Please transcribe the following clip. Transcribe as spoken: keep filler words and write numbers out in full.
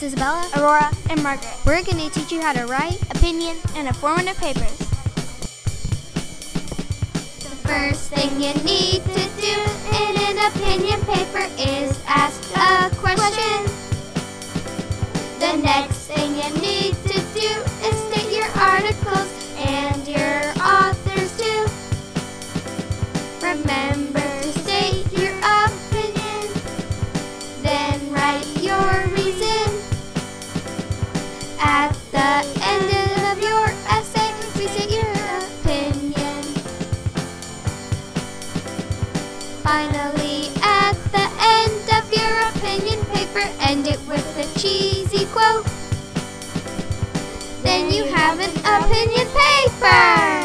is Isabella, Aurora, and Margaret. We're going to teach you how to write opinion and informative papers. The first thing you need to do in an opinion paper is ask a question. The next thing you need to do is state your articles and your authors too. Remember to state your opinion, then write your reason. At the end of your essay, restate your opinion. Finally, at the end of your opinion paper, end it with a cheesy quote. Then you have an opinion paper!